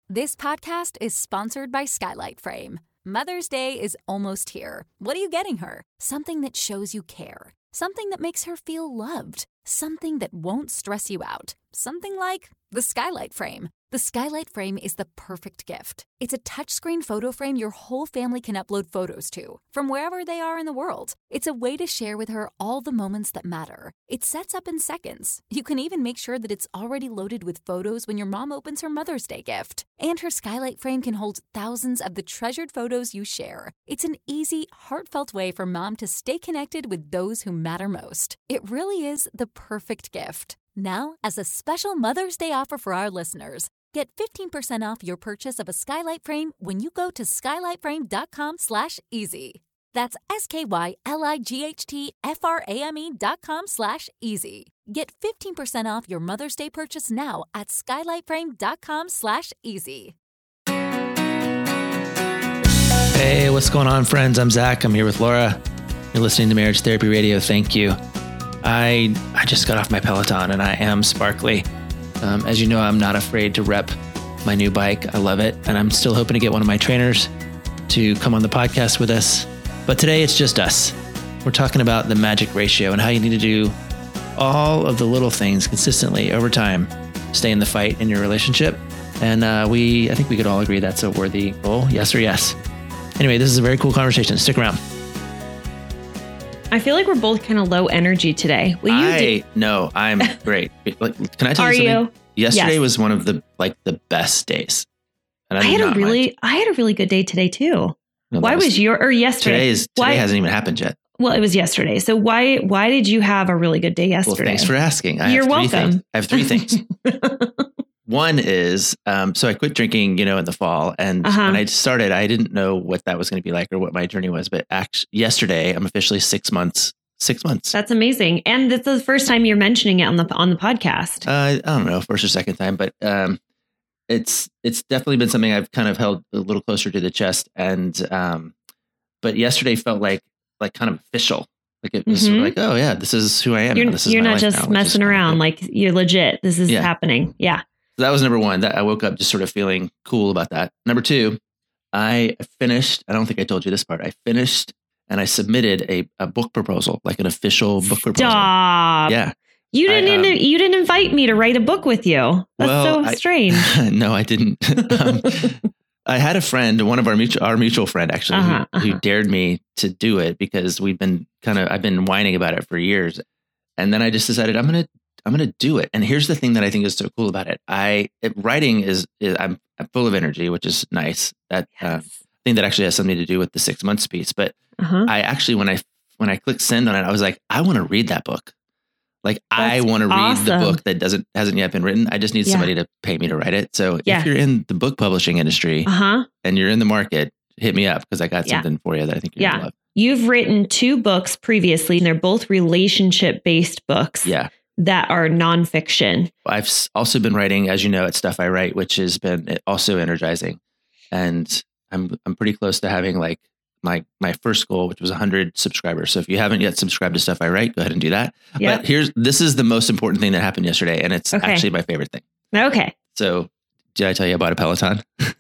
This podcast is sponsored by Skylight Frame. Mother's Day is almost here. What are you getting her? Something that shows you care. Something that makes her feel loved. Something that won't stress you out. Something like the Skylight Frame. The Skylight Frame is the perfect gift. It's a touchscreen photo frame your whole family can upload photos to, from wherever they are in the world. It's a way to share with her all the moments that matter. It sets up in seconds. You can even make sure that it's already loaded with photos when your mom opens her Mother's Day gift. And her Skylight Frame can hold thousands of the treasured photos you share. It's an easy, heartfelt way for mom to stay connected with those who matter most. It really is the perfect gift. Now, as a special Mother's Day offer for our listeners, get 15% off your purchase of a Skylight Frame when you go to skylightframe.com/easy. That's SKYLIGHTFRAME.com/easy. Get 15% off your Mother's Day purchase now at skylightframe.com/easy. Hey, what's going on, friends? I'm Zach. I'm here with Laura. You're listening to Marriage Therapy Radio. Thank you. I just got off my Peloton and I am sparkly. As you know, I'm not afraid to rep my new bike. I love it. And I'm still hoping to get one of my trainers to come on the podcast with us. But today it's just us. We're talking about the magic ratio and how you need to do all of the little things consistently over time. Stay in the fight in your relationship. And I think we could all agree that's a worthy goal. Yes or yes. Anyway, this is a very cool conversation. Stick around. I feel like we're both kind of low energy today. No, I'm great. Can I tell you something? Are you? Yesterday was one of the best days. And I had a really good day today too. No, why was yesterday? Today hasn't even happened yet. Well, it was yesterday. So why did you have a really good day yesterday? Well, thanks for asking. You're welcome. I have three things. One is, so I quit drinking, in the fall. And when I started, I didn't know what that was going to be like or what my journey was. But yesterday, I'm officially 6 months. 6 months. That's amazing. And this is the first time you're mentioning it on the podcast. I don't know, first or second time, but it's definitely been something I've kind of held a little closer to the chest. And but yesterday felt like kind of official. Like it was sort of like, oh yeah, this is who I am. You're not just messing around. Like you're legit. This is happening. Yeah. So that was number one. That I woke up just sort of feeling cool about that. Number two, I finished. I don't think I told you this part. I finished and I submitted a book proposal, like an official book proposal. Stop. Yeah. You didn't invite me to write a book with you. That's so strange. No, I didn't. I had a friend, one of our mutual friend actually, who dared me to do it because I've been whining about it for years. And then I just decided I'm going to do it. And here's the thing that I think is so cool about it. Writing is I'm full of energy, which is nice. That thing that actually has something to do with the 6 months piece. But I actually, when I clicked send on it, I was like, I want to read that book. Like I want to read the book that hasn't yet been written. I just need somebody to pay me to write it. So if you're in the book publishing industry and you're in the market, hit me up because I got something for you that I think you're going to love. You've written 2 books previously and they're both relationship-based books. Yeah. That are nonfiction. I've also been writing, as you know, at Stuff I Write, which has been also energizing. And I'm pretty close to having like my first goal, which was 100 subscribers. So if you haven't yet subscribed to Stuff I Write, go ahead and do that. Yep. But this is the most important thing that happened yesterday. And it's actually my favorite thing. Okay. So did I tell you about a Peloton?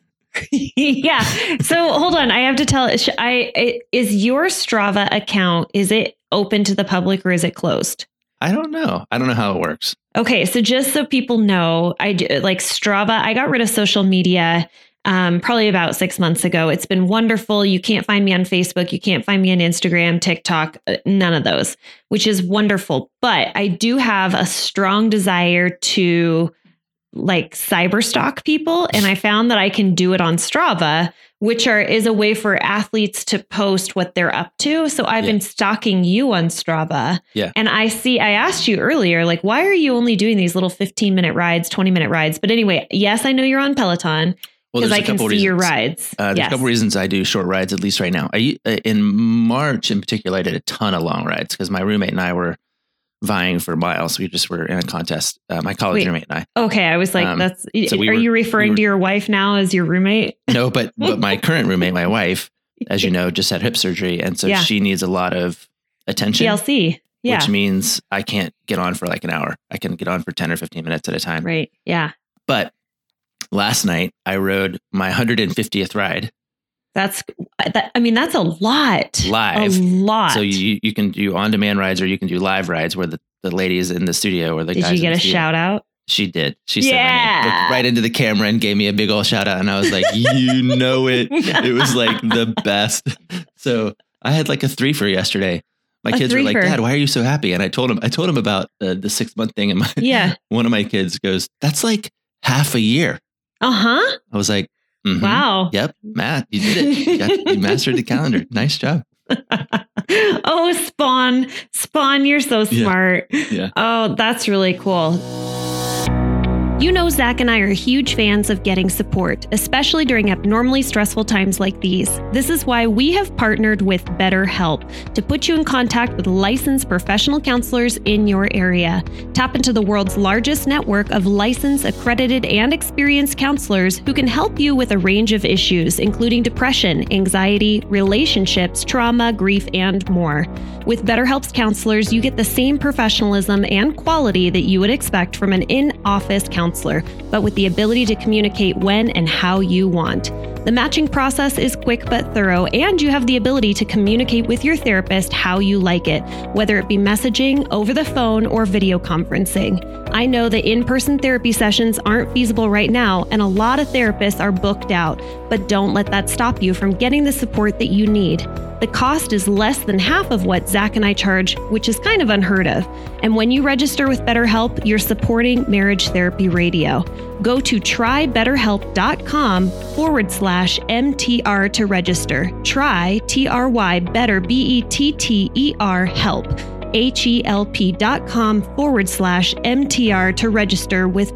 Yeah. So hold on. I have to tell, is your Strava account, is it open to the public or is it closed? I don't know. I don't know how it works. Okay. So just so people know, I do like Strava. I got rid of social media probably about 6 months ago. It's been wonderful. You can't find me on Facebook. You can't find me on Instagram, TikTok, none of those, which is wonderful. But I do have a strong desire to like cyber stalk people. And I found that I can do it on Strava, which is a way for athletes to post what they're up to. So I've been stalking you on Strava. Yeah. And I asked you earlier, like, why are you only doing these little 15-minute rides, 20-minute rides? But anyway, yes, I know you're on Peloton because I can see your rides. There's a couple reasons I do short rides, at least right now. In March in particular, I did a ton of long rides because my roommate and I were vying for miles. We just were in a contest. My college roommate and I. Okay, I was like, are you referring to your wife now as your roommate? No, but my current roommate, my wife, as you know, just had hip surgery, and so she needs a lot of attention. TLC, which means I can't get on for like an hour. I can get on for 10 or 15 minutes at a time. Right. Yeah. But last night I rode my 150th ride. That's a lot. Live. A lot. So you can do on-demand rides or you can do live rides where the lady is in the studio or the guys. Did you get a shout out? She did. She said my name, looked right into the camera and gave me a big old shout out. And I was like, you know it. It was like the best. So I had like a 3-fer yesterday. My kids were like, Dad, why are you so happy? And I told him about the 6-month thing. And one of my kids goes, that's like half a year. Uh-huh. I was like, wow. Yep. Matt, you did it. You mastered the calendar. Nice job. Oh, Spawn, you're so smart. Yeah. Oh, that's really cool. You know, Zach and I are huge fans of getting support, especially during abnormally stressful times like these. This is why we have partnered with BetterHelp to put you in contact with licensed professional counselors in your area. Tap into the world's largest network of licensed, accredited, and experienced counselors who can help you with a range of issues, including depression, anxiety, relationships, trauma, grief, and more. With BetterHelp's counselors, you get the same professionalism and quality that you would expect from an in-office counselor, but with the ability to communicate when and how you want. The matching process is quick but thorough, and you have the ability to communicate with your therapist how you like it, whether it be messaging, over the phone, or video conferencing. I know that in-person therapy sessions aren't feasible right now, and a lot of therapists are booked out, but don't let that stop you from getting the support that you need. The cost is less than half of what Zach and I charge, which is kind of unheard of. And when you register with BetterHelp, you're supporting Marriage Therapy Radio. Go to trybetterhelp.com/MTR to register. Try TRY better BETTER help. HELP.com/MTR to register with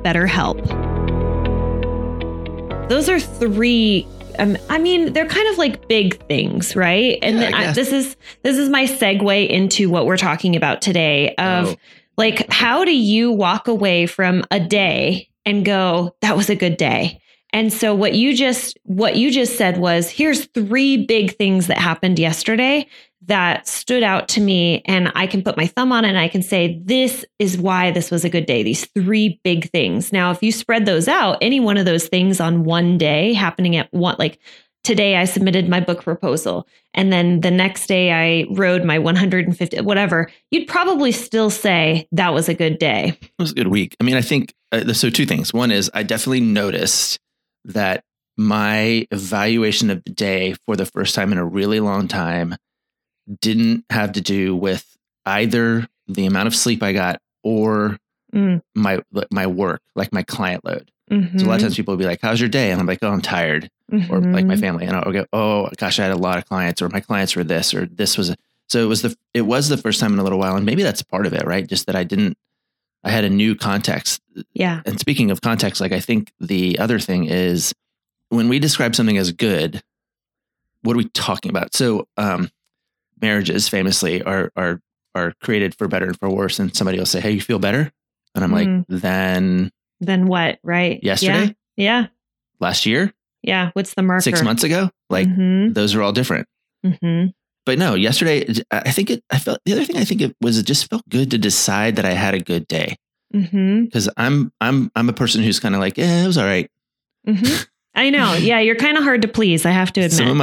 BetterHelp. Those are 3. They're kind of like big things, right? And this is my segue into what we're talking about today of like, how do you walk away from a day and go, that was a good day? And so what you just said was, here's 3 big things that happened yesterday that stood out to me, and I can put my thumb on it and I can say, this is why this was a good day. These 3 big things. Now, if you spread those out, any one of those things on one day happening at one, like today I submitted my book proposal, and then the next day I rode my 150, whatever, you'd probably still say that was a good day. It was a good week. I mean, I think, so 2 things. One is I definitely noticed that my evaluation of the day for the first time in a really long time didn't have to do with either the amount of sleep I got or my work, like my client load. Mm-hmm. So a lot of times people will be like, how's your day? And I'm like, oh, I'm tired. Mm-hmm. Or like my family. And I'll go, oh gosh, I had a lot of clients, or my clients were this, or this was. So it was the first time in a little while. And maybe that's part of it, right? Just that I had a new context. Yeah. And speaking of context, like I think the other thing is when we describe something as good, what are we talking about? So, marriages famously are created for better and for worse. And somebody will say, hey, you feel better? And I'm like, then what? Right. Yesterday? Yeah. Last year? Yeah. What's the marker? 6 months ago? Like those are all different. Mm-hmm. But no, yesterday, the other thing I think it just felt good to decide that I had a good day. Because I'm a person who's kind of like, it was all right. Mm-hmm. I know. Yeah. You're kind of hard to please. I have to admit. Some of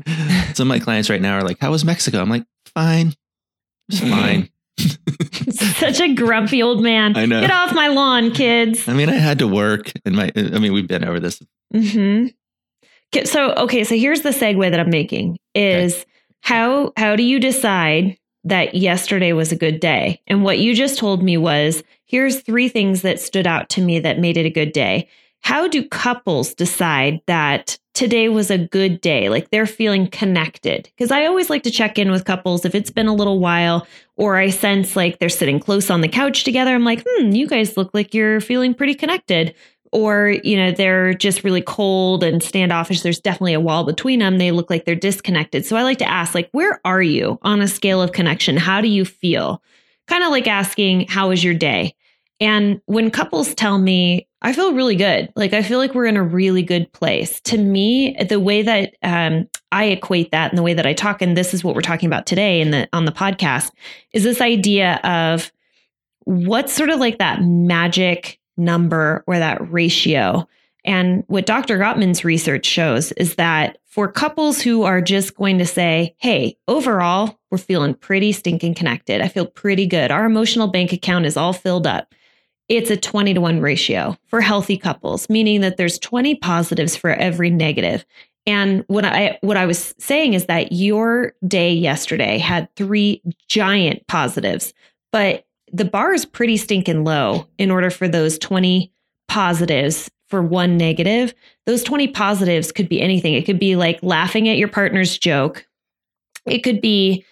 my clients right now are like, how was Mexico? I'm like, fine. It's fine. Such a grumpy old man. I know. Get off my lawn, kids. I mean, I had to work and we've been over this. Mm-hmm. So here's the segue that I'm making is how do you decide that yesterday was a good day? And what you just told me was, here's 3 things that stood out to me that made it a good day. How do couples decide that today was a good day? Like they're feeling connected? Because I always like to check in with couples if it's been a little while, or I sense like they're sitting close on the couch together. I'm like, you guys look like you're feeling pretty connected. Or, they're just really cold and standoffish. There's definitely a wall between them. They look like they're disconnected. So I like to ask, like, where are you on a scale of connection? How do you feel? Kind of like asking, how was your day? And when couples tell me, I feel really good. Like, I feel like we're in a really good place. To me, the way that I equate that and the way that I talk, and this is what we're talking about today on the podcast, is this idea of what's sort of like that magic number or that ratio. And what Dr. Gottman's research shows is that for couples who are just going to say, hey, overall, we're feeling pretty stinking connected. I feel pretty good. Our emotional bank account is all filled up. It's a 20-to-1 ratio for healthy couples, meaning that there's 20 positives for every negative. And what I was saying is that your day yesterday had 3 giant positives, but the bar is pretty stinking low in order for those 20 positives for 1 negative. Those 20 positives could be anything. It could be like laughing at your partner's joke. It could be,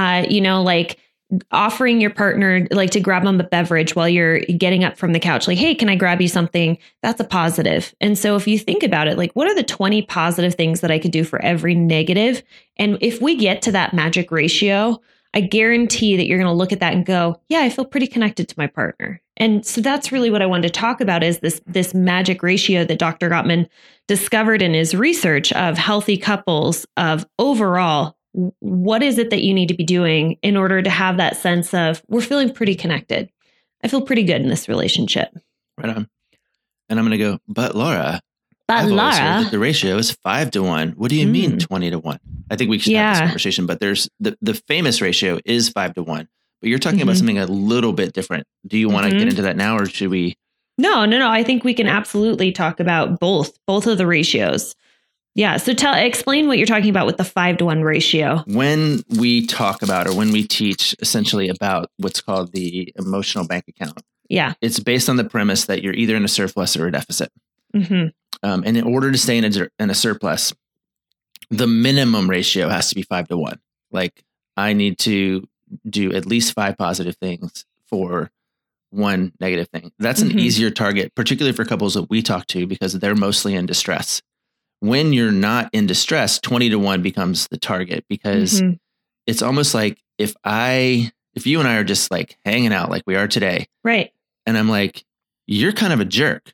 like offering your partner, like to grab them a beverage while you're getting up from the couch. Like, hey, can I grab you something? That's a positive. And so if you think about it, like, what are the 20 positive things that I could do for every negative? And if we get to that magic ratio, I guarantee that you're going to look at that and go, yeah, I feel pretty connected to my partner. And so that's really what I wanted to talk about is this magic ratio that Dr. Gottman discovered in his research of healthy couples, of overall, what is it that you need to be doing in order to have that sense of we're feeling pretty connected. I feel pretty good in this relationship. Right on. And I'm going to go, but Laura, I've always heard that the ratio is 5-to-1. What do you mean 20-to-1? I think we should have this conversation, but there's the famous ratio is 5-to-1, but you're talking about something a little bit different. Do you want to get into that now, or should we? No. I think we can absolutely talk about both of the ratios. Yeah. So explain what you're talking about with the 5-to-1 ratio. When we talk about, or when we teach essentially about what's called the emotional bank account. Yeah. It's based on the premise that you're either in a surplus or a deficit. And in order to stay in a surplus, the minimum ratio has to be 5-to-1. Like, I need to do at least 5 positive things for 1 negative thing. That's an easier target, particularly for couples that we talk to, because they're mostly in distress. When you're not in distress, 20-to-1 becomes the target, because it's almost like if you and I are just like hanging out like we are today. Right. And I'm like, you're kind of a jerk.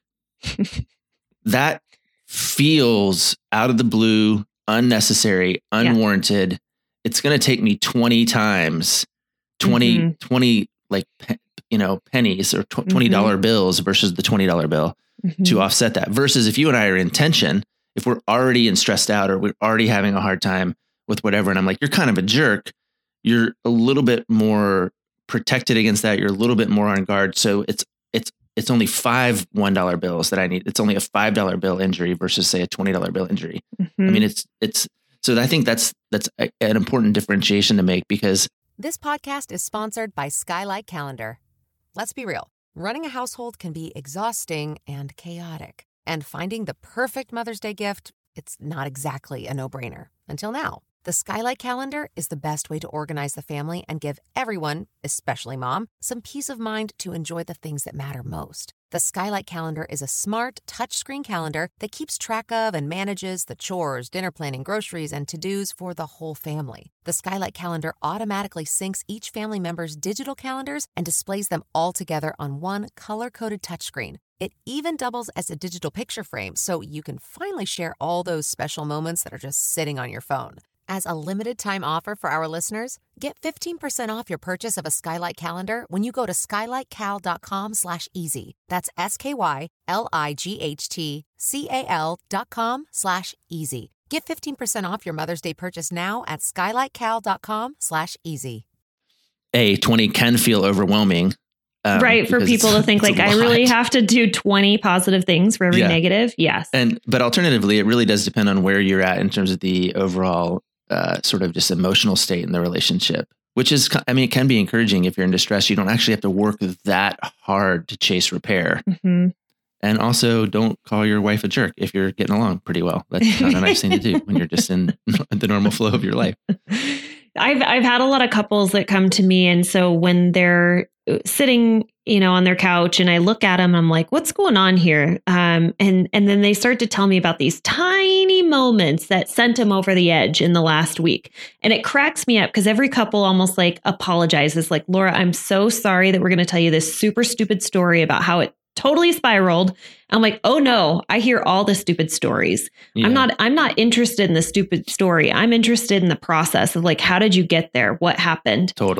That feels out of the blue, unnecessary, unwarranted. Yeah. It's going to take me 20 times, 20 like, pennies or $20 bills versus the $20 bill to offset that. Versus if you and I are in tension, if we're already stressed out, or we're already having a hard time with whatever, and I'm like, you're kind of a jerk, you're a little bit more protected against that. You're a little bit more on guard. So it's only 5 $1 bills that I need. It's only a $5 bill injury versus, say, a $20 bill injury. I mean, it's so I think that's an important differentiation to make, because this podcast is sponsored by Skylight Calendar. Let's be real. Running a household can be exhausting and chaotic. And finding the perfect Mother's Day gift, it's not exactly a no-brainer. Until now. The Skylight Calendar is the best way to organize the family and give everyone, especially mom, some peace of mind to enjoy the things that matter most. The Skylight Calendar is a smart, touchscreen calendar that keeps track of and manages the chores, dinner planning, groceries, and to-dos for the whole family. The Skylight Calendar automatically syncs each family member's digital calendars and displays them all together on one color-coded touchscreen. It even doubles as a digital picture frame, so you can finally share all those special moments that are just sitting on your phone. As a limited-time offer for our listeners, get 15% off your purchase of a Skylight Calendar when you go to skylightcal.com/easy. That's SKYLIGHTCAL.com/easy. Get 15% off your Mother's Day purchase now at skylightcal.com/easy. 20 can feel overwhelming. Right. For people to think like, I really have to do 20 positive things for every negative. Yes. But alternatively, it really does depend on where you're at in terms of the overall sort of just emotional state in the relationship, which is, I mean, it can be encouraging if you're in distress. You don't actually have to work that hard to chase repair. And also, don't call your wife a jerk if you're getting along pretty well. That's not a nice thing to do when you're just in the normal flow of your life. I've had a lot of couples that come to me. And so when they're sitting, on their couch and I look at them, I'm like, what's going on here? And then they start to tell me about these tiny moments that sent them over the edge in the last week. And it cracks me up because every couple almost like apologizes, like, Laura, I'm so sorry that we're going to tell you this super stupid story about how it totally spiraled. I'm like, oh no, I hear all the stupid stories. Yeah. I'm not interested in the stupid story. I'm interested in the process of like, how did you get there? What happened? Totally.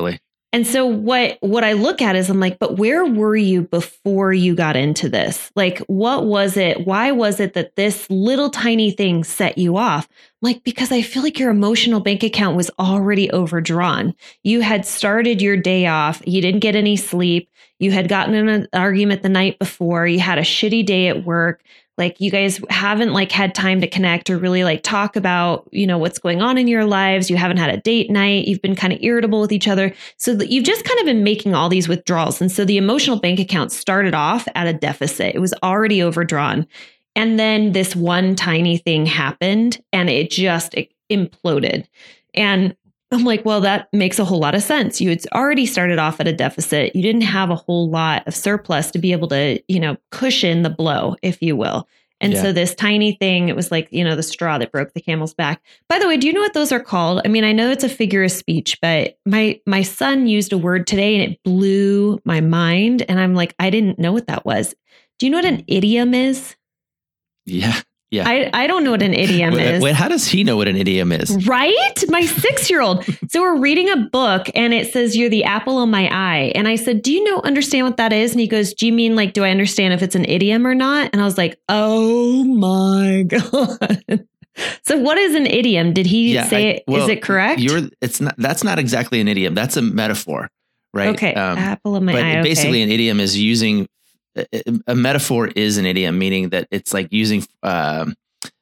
And so what I look at is I'm like, but where were you before you got into this? Like, what was it? Why was it that this little tiny thing set you off? Like, because I feel like your emotional bank account was already overdrawn. You had started your day off. You didn't get any sleep. You had gotten in an argument the night before. You had a shitty day at work. Like, you guys haven't like had time to connect or really like talk about, what's going on in your lives. You haven't had a date night. You've been kind of irritable with each other. So that you've just kind of been making all these withdrawals. And so the emotional bank account started off at a deficit. It was already overdrawn. And then this one tiny thing happened and it just imploded. And I'm like, well, that makes a whole lot of sense. You had already started off at a deficit. You didn't have a whole lot of surplus to be able to, cushion the blow, if you will. And so this tiny thing, it was like, the straw that broke the camel's back. By the way, do you know what those are called? I mean, I know it's a figure of speech, but my son used a word today and it blew my mind. And I'm like, I didn't know what that was. Do you know what an idiom is? Yeah. Yeah. I don't know what an idiom is. Wait, how does he know what an idiom is? Right? My 6-year-old. So we're reading a book and it says, you're the apple of my eye. And I said, do you understand what that is? And he goes, do you mean like, do I understand if it's an idiom or not? And I was like, oh my God. So what is an idiom? Did he say is it correct? That's not exactly an idiom. That's a metaphor, right? Okay. Apple of my eye. Okay. Basically an idiom is using a metaphor is an idiom, meaning that it's like using what's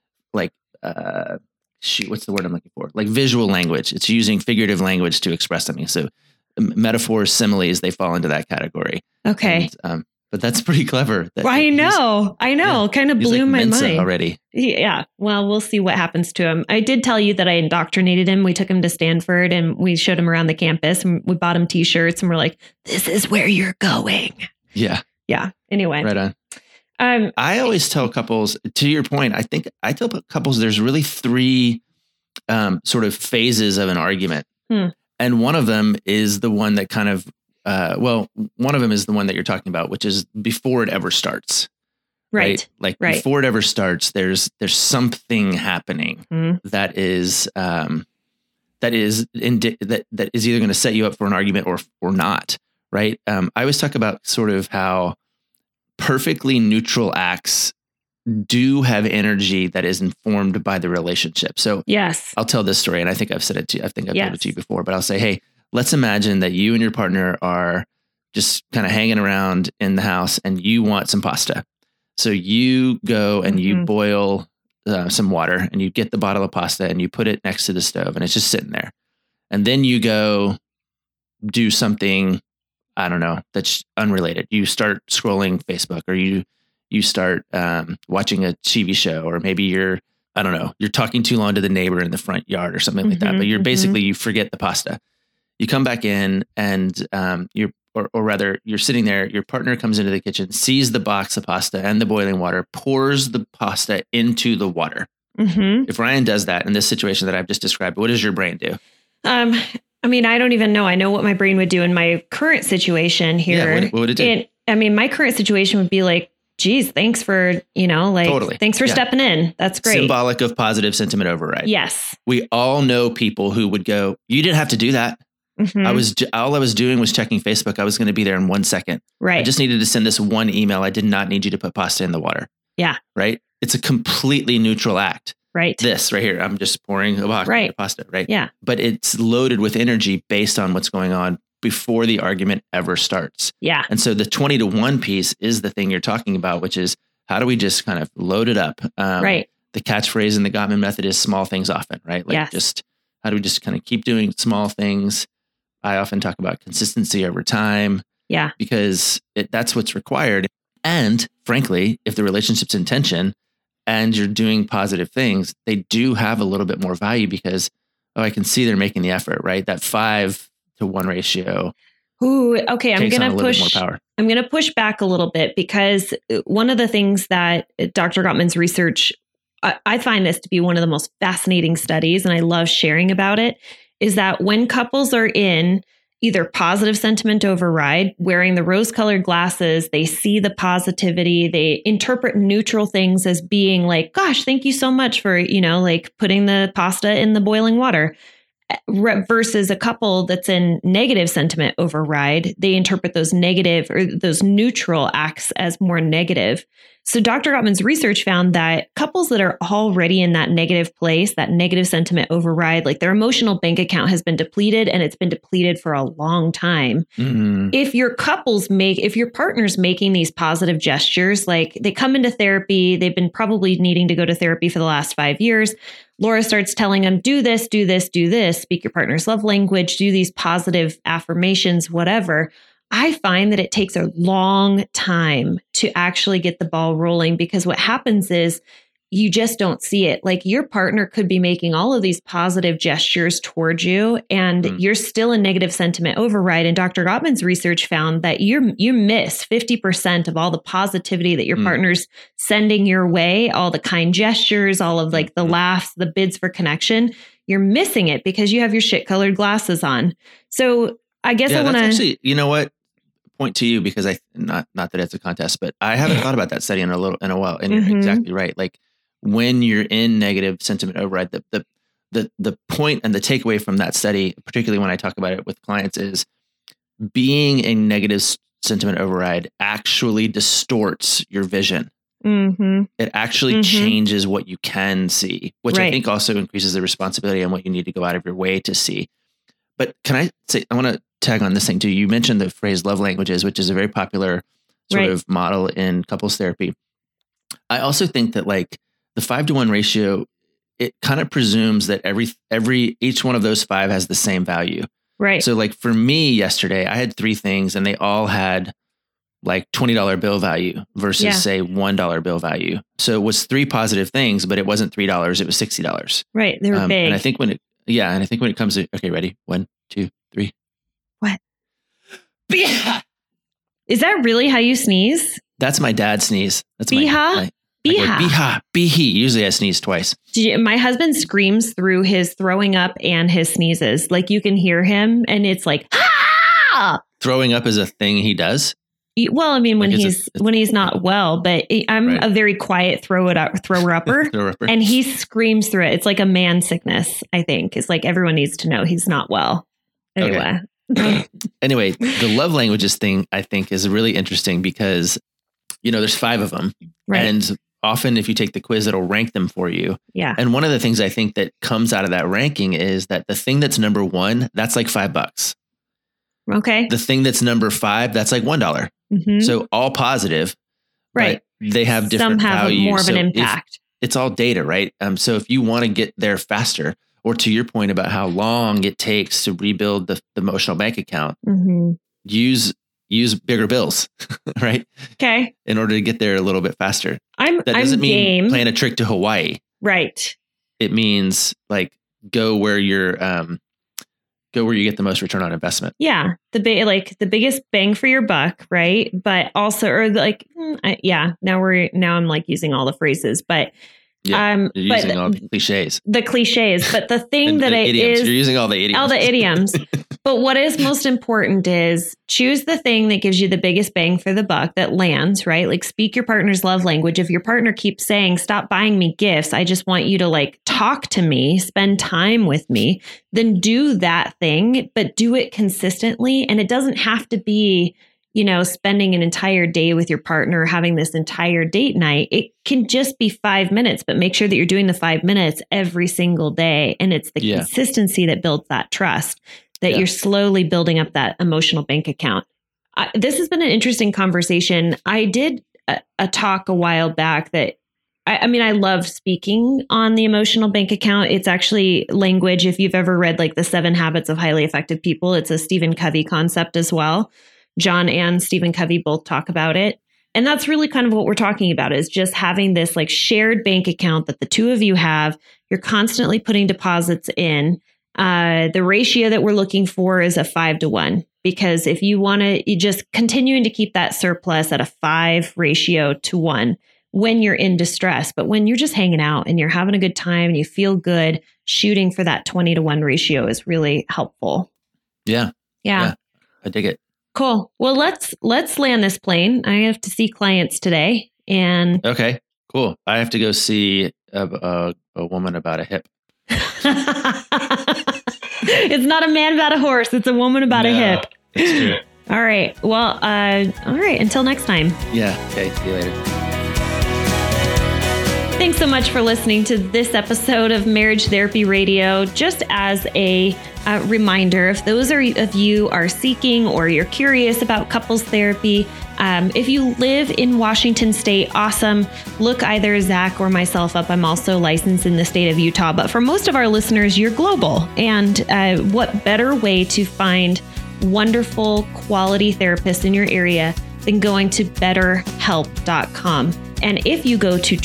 the word I'm looking for? Like visual language. It's using figurative language to express something. So metaphors, similes, they fall into that category. Okay. And, but that's pretty clever. I know. Yeah, kind of blew my mind already. Yeah. Well, we'll see what happens to him. I did tell you that I indoctrinated him. We took him to Stanford and we showed him around the campus and we bought him t-shirts and we're like, this is where you're going. Yeah. Yeah. Anyway. Right on. I always tell couples, to your point, I tell couples there's really 3 sort of phases of an argument. And one of them is the one that kind of, one of them is the one that you're talking about, which is before it ever starts. Right. Like before it ever starts, there's something happening that is either going to set you up for an argument or not. Right. I always talk about sort of how perfectly neutral acts do have energy that is informed by the relationship. So yes, I'll tell this story. And I think I've said it to you. I think I've told it to you before, but I'll say, hey, let's imagine that you and your partner are just kind of hanging around in the house and you want some pasta. So you go and you boil some water and you get the bottle of pasta and you put it next to the stove and it's just sitting there. And then you go do something, I don't know, that's unrelated. You start scrolling Facebook or you start watching a TV show, or maybe you're talking too long to the neighbor in the front yard or something like that. But you're basically, you forget the pasta. You come back in and you're sitting there, your partner comes into the kitchen, sees the box of pasta and the boiling water, pours the pasta into the water. If Ryan does that in this situation that I've just described, what does your brain do? I mean, I don't even know. I know what my brain would do in my current situation here. Yeah, what would it do? My current situation would be like, geez, thanks for, totally. Thanks for stepping in. That's great. Symbolic of positive sentiment override. Yes. We all know people who would go, you didn't have to do that. All I was doing was checking Facebook. I was going to be there in 1 second. Right. I just needed to send this one email. I did not need you to put pasta in the water. Yeah. Right. It's a completely neutral act. Right. This right here. I'm just pouring a box of pasta. Right. Yeah. But it's loaded with energy based on what's going on before the argument ever starts. Yeah. And so the 20-1 piece is the thing you're talking about, which is how do we just kind of load it up? Right. The catchphrase in the Gottman method is small things often, right? Like just how do we just kind of keep doing small things? I often talk about consistency over time. Yeah. Because that's what's required. And frankly, if the relationship's in tension and you're doing positive things, they do have a little bit more value because, I can see they're making the effort, right? That 5-to-1 ratio. Ooh, okay. I'm going to push back a little bit because one of the things that Dr. Gottman's research, I find this to be one of the most fascinating studies, and I love sharing about it, is that when couples are in either positive sentiment override, wearing the rose-colored glasses, they see the positivity, they interpret neutral things as being like, gosh, thank you so much for, putting the pasta in the boiling water. versus a couple that's in negative sentiment override. They interpret those negative or those neutral acts as more negative. So Dr. Gottman's research found that couples that are already in that negative place, that negative sentiment override, like their emotional bank account has been depleted, and it's been depleted for a long time. Mm-hmm. If your partner's making these positive gestures, like they come into therapy, they've been probably needing to go to therapy for the last 5 years. Laura starts telling them, do this, do this, do this, speak your partner's love language, do these positive affirmations, whatever. I find that it takes a long time to actually get the ball rolling, because what happens is you just don't see it. Like your partner could be making all of these positive gestures towards you, and you're still in negative sentiment override. And Dr. Gottman's research found that you miss 50% of all the positivity that your partner's sending your way, all the kind gestures, all of like the laughs, the bids for connection. You're missing it because you have your shit colored glasses on. So I guess I want to actually, you know what? Point to you, because not that it's a contest, but I haven't thought about that study in a while. And you're exactly right. Like when you're in negative sentiment override, the point and the takeaway from that study, particularly when I talk about it with clients, is being in negative sentiment override actually distorts your vision. Mm-hmm. It actually changes what you can see, which I think also increases the responsibility and what you need to go out of your way to see. But can I say, I want to tag on this thing too. You mentioned the phrase love languages, which is a very popular sort of model in couples therapy. I also think that like the 5-to-1 ratio, it kind of presumes that each one of those 5 has the same value. Right. So like for me yesterday, I had 3 things and they all had like $20 bill value versus say $1 bill value. So it was 3 positive things, but it wasn't $3. It was $60. Right. They were big. And I think when it comes to, okay, ready? 1, 2, 3. What? Is that really how you sneeze? That's my dad's sneeze. That's Biha? Biha. Bihi. Usually I sneeze twice. My husband screams through his throwing up and his sneezes. Like you can hear him and it's like, ah! Throwing up is a thing he does? Well, I mean, when he's not well, but I'm a very quiet thrower-upper, and he screams through it. It's like a man sickness, I think. It's like everyone needs to know he's not well. Anyway. Okay. Anyway, the love languages thing, I think, is really interesting because, there's 5 of them. Right. And often if you take the quiz, it'll rank them for you. Yeah. And one of the things I think that comes out of that ranking is that the thing that's number 1, that's like $5. Okay. The thing that's number 5, that's like $1. Mm-hmm. So all positive, right? They have different values. More of an impact. It's all data, right? So if you want to get there faster, or to your point about how long it takes to rebuild the emotional bank account, use bigger bills, right? Okay. In order to get there a little bit faster. That doesn't mean plan a trip to Hawaii, right? It means like go where you get the most return on investment. Yeah. The biggest bang for your buck. Right. But also, now I'm like using all the phrases, but you're using all the cliches. The cliches. But the thing you're using all the idioms. All the idioms. But what is most important is choose the thing that gives you the biggest bang for the buck that lands, right? Like speak your partner's love language. If your partner keeps saying, stop buying me gifts, I just want you to like talk to me, spend time with me, then do that thing, but do it consistently. And it doesn't have to be, spending an entire day with your partner, having this entire date night. It can just be 5 minutes, but make sure that you're doing the 5 minutes every single day. And it's the consistency that builds that trust, that you're slowly building up that emotional bank account. This has been an interesting conversation. I did a talk a while back that, I love speaking on the emotional bank account. It's actually language. If you've ever read like the 7 Habits of Highly Effective People, it's a Stephen Covey concept as well. John and Stephen Covey both talk about it. And that's really kind of what we're talking about, is just having this like shared bank account that the two of you have. You're constantly putting deposits in. The ratio that we're looking for is a 5-to-1, because if you want to, you just continuing to keep that surplus at a 5-to-1 when you're in distress. But when you're just hanging out and you're having a good time and you feel good, shooting for that 20-to-1 ratio is really helpful. Yeah. I dig it. Cool. Well, let's land this plane. I have to see clients today, and okay, cool. I have to go see a woman about a hip. It's not a man about a horse. It's a woman about a hip. That's true. All right. Well, all right. Until next time. Yeah. Okay. See you later. Thanks so much for listening to this episode of Marriage Therapy Radio. Just as a reminder, if those of you are seeking or you're curious about couples therapy, if you live in Washington State, awesome. Look either Zach or myself up. I'm also licensed in the state of Utah. But for most of our listeners, you're global. And what better way to find wonderful quality therapists in your area than going to BetterHelp.com. And if you go to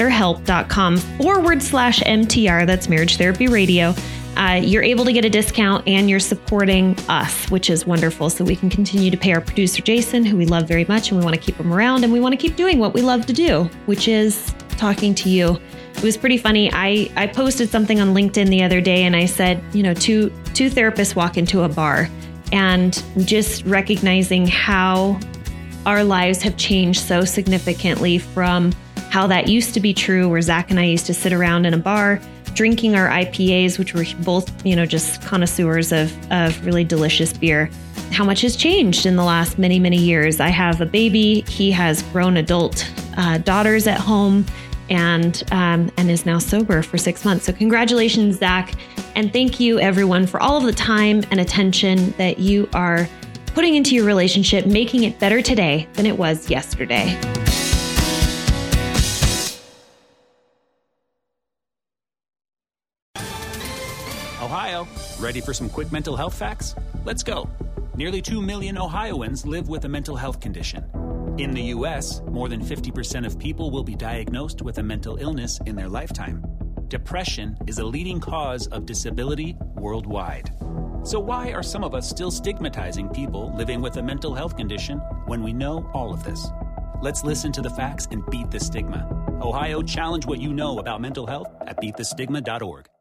trybetterhelp.com/MTR, that's Marriage Therapy Radio, you're able to get a discount and you're supporting us, which is wonderful. So we can continue to pay our producer, Jason, who we love very much, and we want to keep him around, and we want to keep doing what we love to do, which is talking to you. It was pretty funny. I posted something on LinkedIn the other day and I said, two therapists walk into a bar, and just recognizing how our lives have changed so significantly from how that used to be true, where Zach and I used to sit around in a bar drinking our IPAs, which were both, just connoisseurs of really delicious beer. How much has changed in the last many, many years. I have a baby. He has grown adult daughters at home and is now sober for 6 months. So congratulations, Zach. And thank you, everyone, for all of the time and attention that you are putting into your relationship, making it better today than it was yesterday. Ohio, ready for some quick mental health facts? Let's go. Nearly 2 million Ohioans live with a mental health condition. In the U.S., more than 50% of people will be diagnosed with a mental illness in their lifetime. Depression is a leading cause of disability worldwide. So why are some of us still stigmatizing people living with a mental health condition when we know all of this? Let's listen to the facts and beat the stigma. Ohio, challenge what you know about mental health at beatthestigma.org.